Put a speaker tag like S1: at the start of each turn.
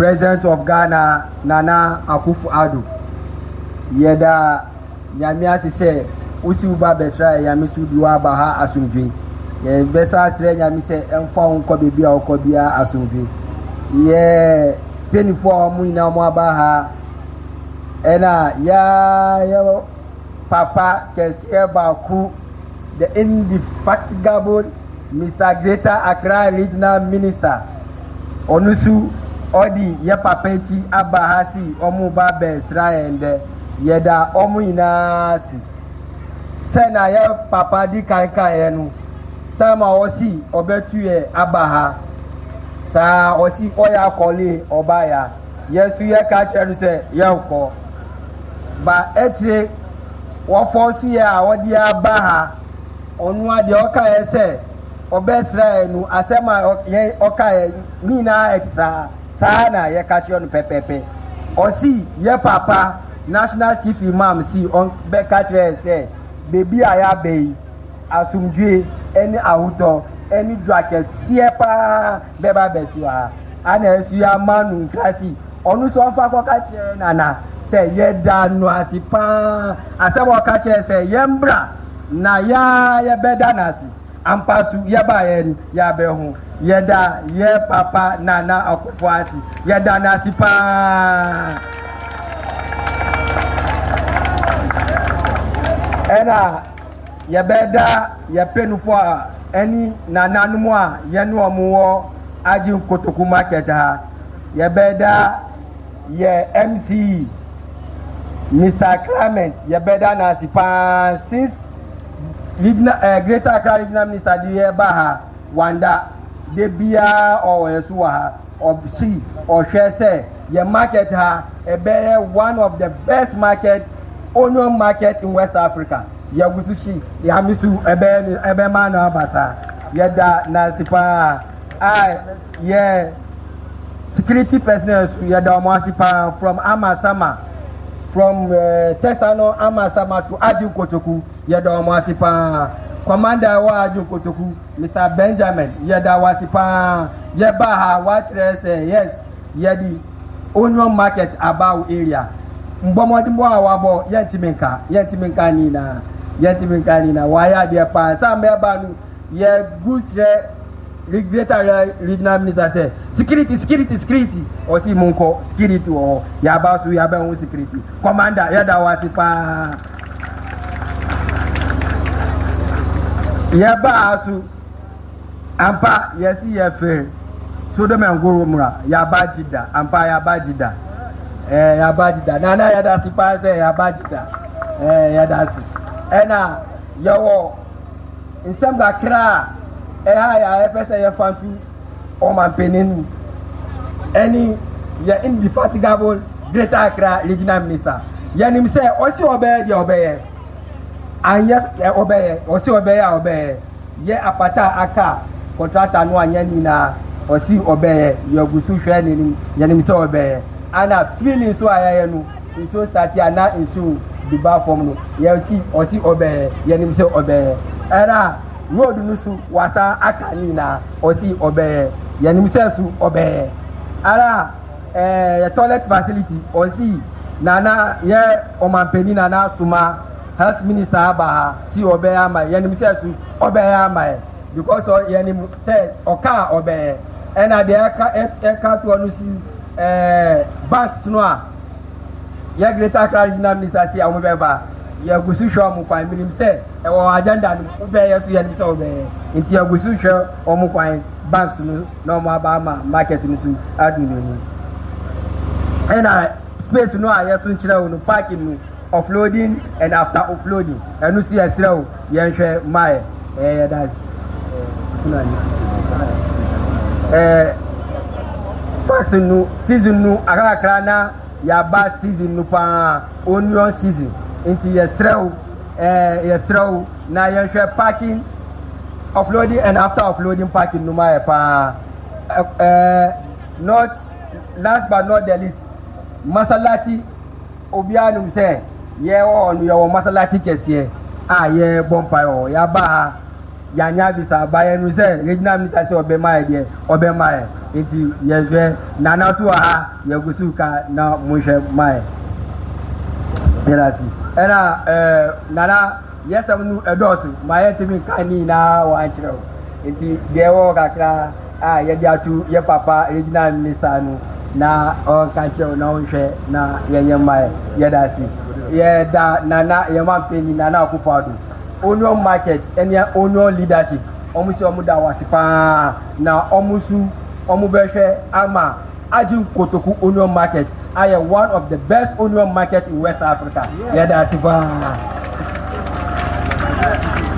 S1: President of Ghana, Nana Akufo-Addo. Yeda Nyamia se usi uba besra Yamisu diwa baha asumdwe. Ye besa sire Nyami se emfa unko bebi a ukobia asumdwe. Ye penifo mu ina mu abaha ena ya papa kesie baku the indefatigable Mr. Greater Accra Regional Minister Onusu Odi ye papeti abahasi omu ba besra ende yeda omu inasi sena ye papa di kanka enu tama osi obetu ye abaha sa osi oya kole obaya yesu ye ka cheru se ye ko ba etre wo force ye a odi abaha onu ade oka ye se obesra enu asema ye oka ye mina etsa sana ye ka cheru pepepe osi ye papa National Chief Imam si on be ka cheru se baby aya be asumdwe eni awuto eni drake siepa beba besua ana esu ya manu klasi onu so fa ko ka cheru nana se ye danu asipa asebo ka cheru se ye mbra na ya beda nasi ampasu ye ba ye ya be hu ye da ye papa Nana Akufo-Addo ye da nasi pa ena ye beda ye penufo eni Nana numu a ye nu omuwo aji Kotoku market ha ye beda ye MC Mr. Clement ye beda nasi pa since Greater Accra Regional Minister die baha wanda de bia o yesuwa or see or share say ye market ha ebe one of the best market onion market in West Africa ye gusushi ya misu ebe man abasa ye da nasipa ye security personnel ye da omasipa from Amasama from Tesano Amasama to Aji Kotoku yeda omasipa commander wa Aji Kotoku Mr. Benjamin yeda wasipa yeba ha wachre say yes yedi onion market about area mbomodimbo awabo yentiminka ni na waya de pa sambe banu ye gusre Greater Regional Minister say security osi munko security o yabasu yabe security commander yeda wasipa yaba asu ampa yesi yefe Sodom and Gomorrah yabajida ampa yabajida yabajida nana yada sipa say yabajida yada si ena yawo insem ga kra ya pesa ya fantu o man penenu any ya indefatigable Greater Accra Regional Minister yanim say osi obeye and yes obeye osi obeye ye apata aka contractor no anya ni na osi obeye yogusu hwe ni yanim say obeye ana feeling so ayaye no so start ya na insu the bar form no ye osi obeye yanim say obeye era road nusu wasa akani na osi obeye yanim say su obeye ara toilet facility osi nana ye omampeni nana suma health minister abaha si obeye ama yanim say su obeye ama because yanim say oka obeye ena de eka to onusi banks no a ye Greater Accra Regional Minister si amobeba ye gusu hwa mu kwan minim say e wo agenda no be ye so yanim say obeye nti ye gusu hwa omu kwan banks no no mo abama market no su adu no ena space no a ye so nchira no parking no offloading and after offloading enu si asira o ye nhwe mai that's parks no season no akakra na ya ba season no pa onion season nti yesrew na ye nhwe parking offloading and after offloading parking no mai pa not last but not the least masalati obianum say ye on your masalati kese ye bompa o ya ba ya nya bisa ba ye no say Regional Minister say obema ye nti yɛhwɛ nana so ha yɛgusu ka na mohwɛ mae yɛdasi ɛna nana yɛsɛm no ɛdɔɔso ma yɛntumi nka ne nyinaa wɔ ankyerɛ wo nti deɛ ɛwɔ kakra a yɛde ato yɛ papa regional minister no na ɔnka kyerɛ wo na wohwɛ na yɛnyɛ mae yɛdasi yɛda nana yɛma mpani nana akufo-addo onion market ɛne onion leadership ɔmo sɛ ɔmo da wase paa na ɔmo su ɔmo bɛhwɛ ama agye kotoku onion market ayɛ one of the best onion market in West Africa yɛda ase paa